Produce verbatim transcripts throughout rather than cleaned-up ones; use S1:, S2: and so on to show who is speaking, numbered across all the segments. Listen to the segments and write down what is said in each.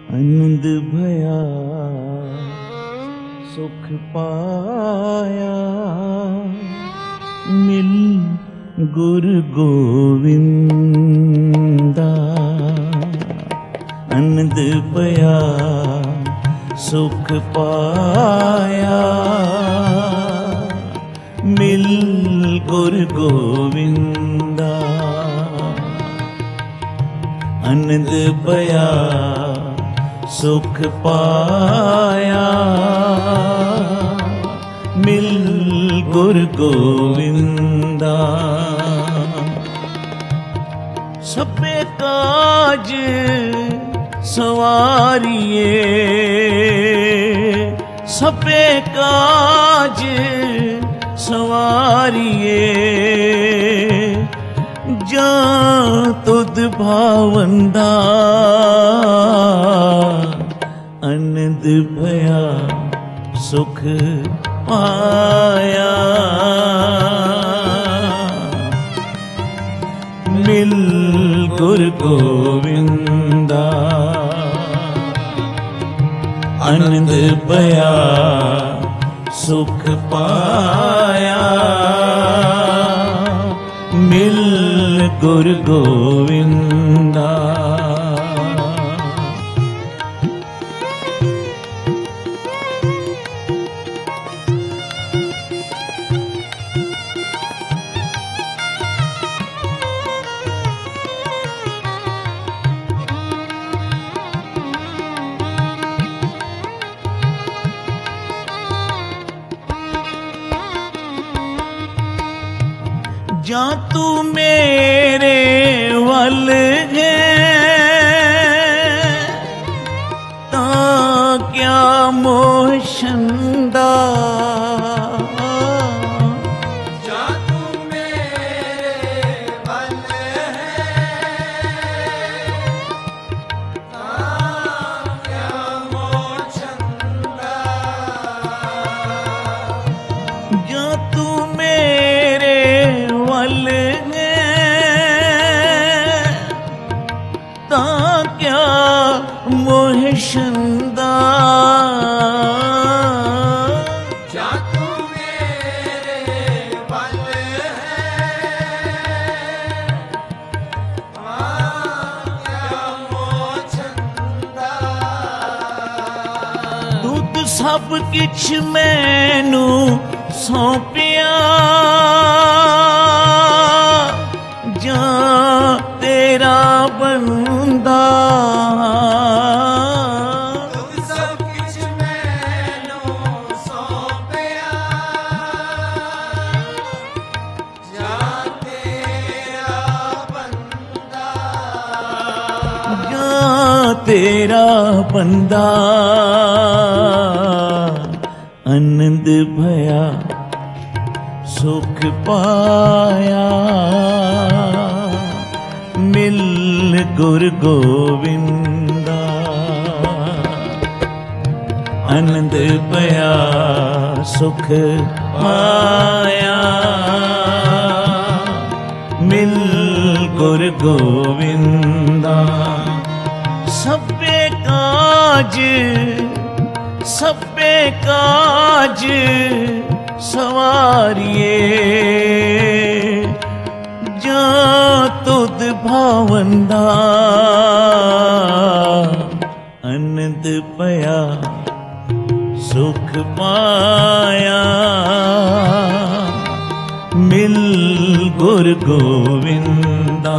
S1: आनंद भया सुख पाया, मिल गुरु गोविंदा। आनंद भया सुख पाया, मिल गुरु गोविंदा। आनंद भया सुख पाया, मिल गुरु गोविंदा। सबे काज सवारिए, सबे काज सवारिए, जा तुद भावंदा। आनंद भया सुख पाया, मिल गुरु गोविंदा। आनंद भया सुख पाया, मिल गुरु गोविंदा। जा तू मेरे वल है ता क्या मोशंदा।
S2: जा तू मेरे वल है ता क्या मोशंदा।
S1: जा तू मेरे वल है ता क्या मोहशंदा।
S2: जा तू मेरे वल है ता क्या मोशंदा।
S1: तू तो सब किछ मैनू सौंपिया, जा तेरा बंदा।
S2: तू सब किछ मैनू सौंपिया, जा तेरा बंदा।
S1: जा तेरा बंदा। आनंद भया सुख पाया, मिल गुरु गोविंदा। आनंद भया सुख पाया, मिल गुरु गोविंदा। सबे काज सबे काज सवारिए, जा तुद भावंदा। आनंद भया सुख पाया, मिल गुरु गोविंदा।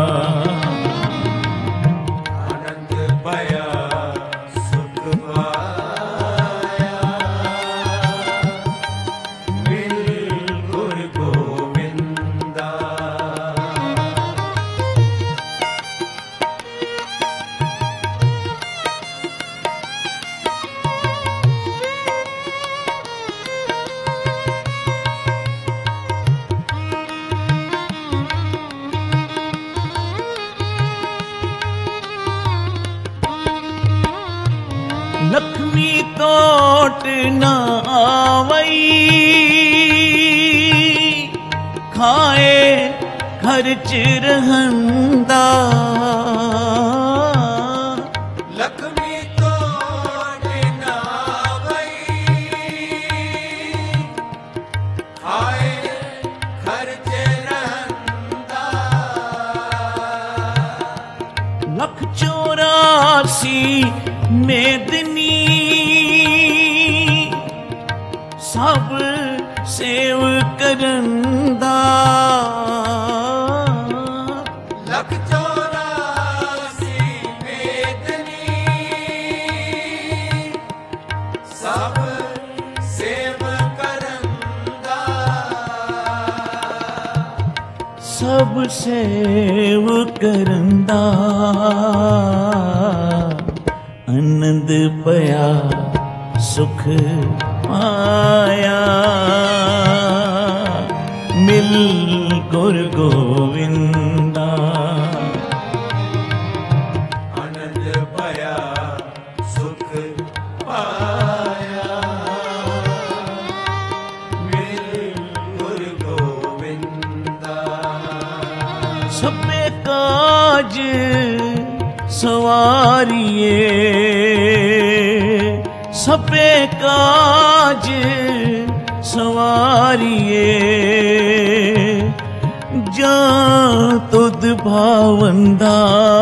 S2: आनंद भया सुख पाया, मिल गुरु गोविंदा।
S1: लक्ष्मी कोट न आवई, खाए खर्च रहंदा।
S2: लक्ष्मी
S1: ਮੇਦਨੀ ਸਭ ਸੇਵ ਕਰਨ ਦਾ
S2: ਲਖ ਚੌਰਾਸੀ ਮੇਦਨੀ ਸਭ ਸੇਵ ਕਰਨ ਦਾ
S1: ਸਭ ਸੇਵ ਕਰਨ ਦਾ ਆਨੰਦ ਪਿਆ ਸੁਖ ਪਾਇਆ ਮਿਲ ਗੁਰ ਗੋਵਿੰਦਾ
S2: ਆਨੰਦ ਭਇਆ ਸੁਖ ਪਾਇਆ ਮਿਲ ਗੁਰ ਗੋਵਿੰਦਾ
S1: ਸਭੇ ਕਾਜ ਸਵਾਰੀਏ ਸਭੇ ਕਾਜ ਸਵਾਰੀਏ ਜਾਂ ਤੁਧ ਭਾਵੰਦਾ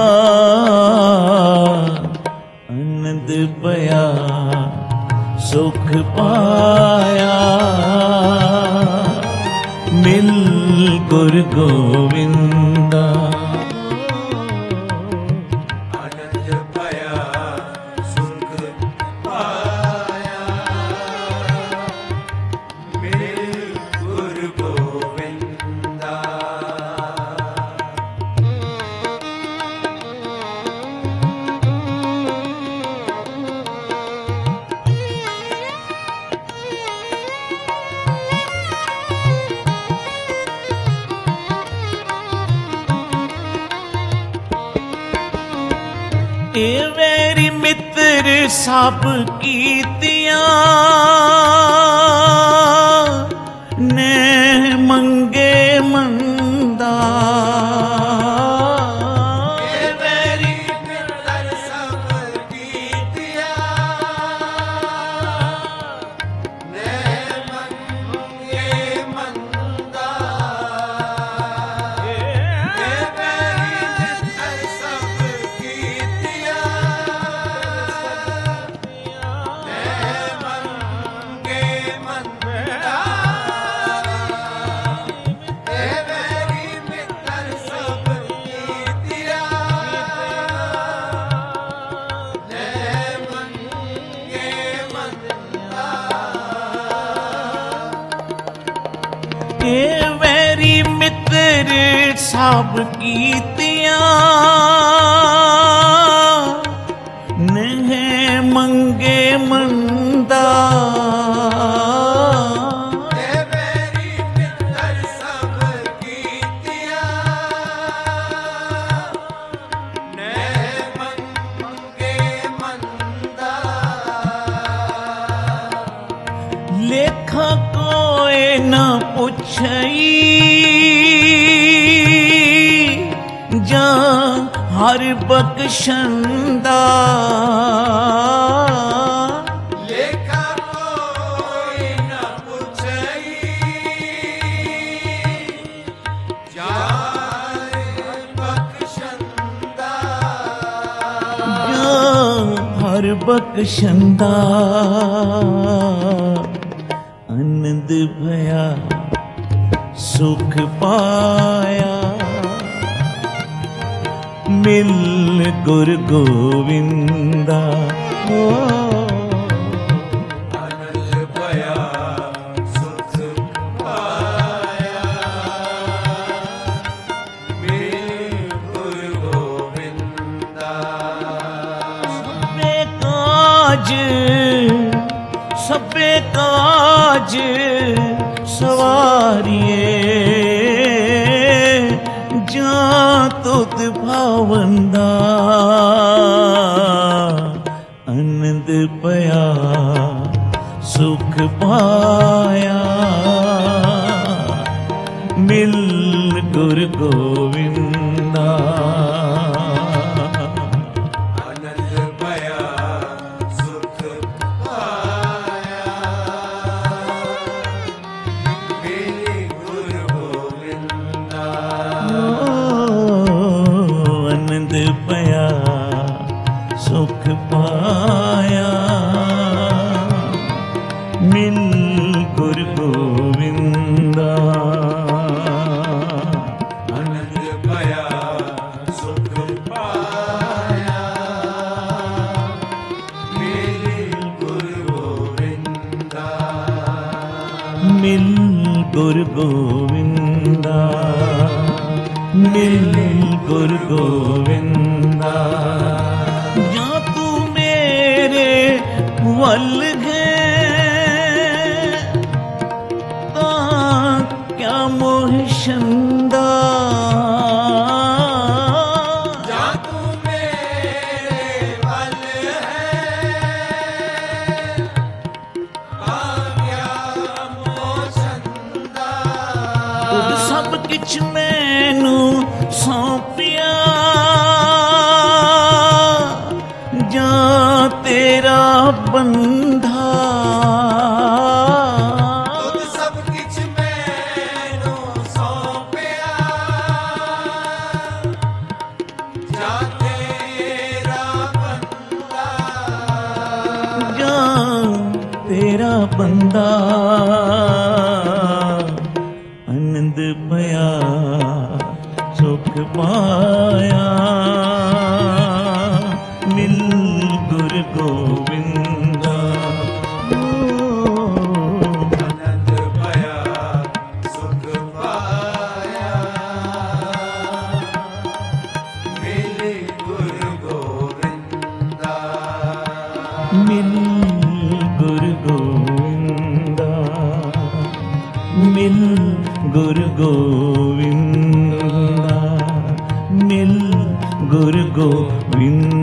S1: ਆਨੰਦ ਪਿਆ ਸੁਖ ਪਾਇਆ ਮਿਲ ਗੁਰ ਗੋਵਿੰਦਾ
S2: ਆਨੰਦ ਭਇਆ ਸੁਖ ਪਾਇਆ ਮਿਲ ਗੁਰ ਗੋਵਿੰਦਾ
S1: ਏ ਵੈਰੀ ਮਿੱਤਰ ਸਭ ਕੀਤਿਆਂ ਨੇ ਮੰਗੇ ਮੰਦਾ
S2: ਏ ਵੈਰੀ ਮਿੱਤਰ ਸਭ ਕੀਤਿਆਂ ਨੇ ਮੰਗੇ ਮੰਦਾ ਏ ਵੈਰੀ ਮਿੱਤਰ ਸਭ ਕੀਤਿਆਂ ਨੇ ਮੰਗੇ ਮੰਦਾ ਏ ਵੈਰੀ ਮਿੱਤਰ ਸਭ ਕੀਤਿਆਂ ਨੇ ਮੰਗੇ ਮੰਦਾ
S1: ਏ ਵੈਰੀ ਮਿੱਤਰ ਸਭ ਕੀਤਿਆਂ ਨੇ ਮੰਗੇ ਮੰਦਾ
S2: ਏ ਵੈਰੀ ਮਿੱਤਰ ਸਭ ਕੀਤਿਆਂ ਨੇ ਮੰਗੇ ਮੰਦਾ
S1: ਲੇਖਾ ਕੋਏ ਨਾ ਪੁੱਛਈ ਜਾਂ ਹਰ ਬਖਸ਼ੰਦਾ
S2: ਲੇਖਾ ਕੋਈ ਨਾ ਪੁੱਛਈ ਜਾਇ ਬਖਸ਼ੰਦਾ
S1: ਜਾਂ ਹਰ ਬਖਸ਼ੰਦਾ ਆਨੰਦ ਭਇਆ ਸੁਖ ਪਾਇਆ ਮਿਲ ਗੁਰ ਗੋਵਿੰਦਾ ਓ
S2: ਆਨੰਦ ਭਇਆ ਸੁਖ ਪਾਇਆ ਮਿਲ ਗੁਰ ਗੋਵਿੰਦਾ
S1: ਸਭੇ ਕਾਜ ਸਭੇ ਕਾਜ ਸਵਾਰੀਏ ਜਾਂ ਤੁਧ ਭਾਵੰਦਾ ਆਨੰਦ ਪਿਆ ਸੁਖ ਪਾਇਆ ਮਿਲ ਗੁਰ ਗੋਵਿੰਦਾ
S2: ਆਨੰਦ ਭਇਆ ਸੁਖ ਪਾਇਆ ਮਿਲ ਗੁਰ ਗੋਵਿੰਦਾ
S1: ਓ ਆਨੰਦ ਪਿਆ ਸੁਖ पाया। मिल गुरु गोविंदा
S2: आनंद पाया सुख पाया। मिले गुरु गोविंदा
S1: मिल गुरु गोविंदा मिल गुरु गोविंदा। जा तू मेरे वल है तां क्या मोह शंदा।
S2: जा तू मेरे वल है आज्ञा मोचंदा।
S1: खुद सब किछ मैनू सौंपिया जा तेरा बंधा।
S2: खुद सब किछ मैनू सौंपिया जा तेरा बंदा।
S1: जा तेरा बंदा। आनंद पाया सुख पाया। मिल गुरु गोविंदा।
S2: आनंद पाया सुख पाया। मिले गुरु गोविंदा
S1: मिल गुरु गोविंदा मिल गुरु गोविंदा मिल गुरु गोविंदा।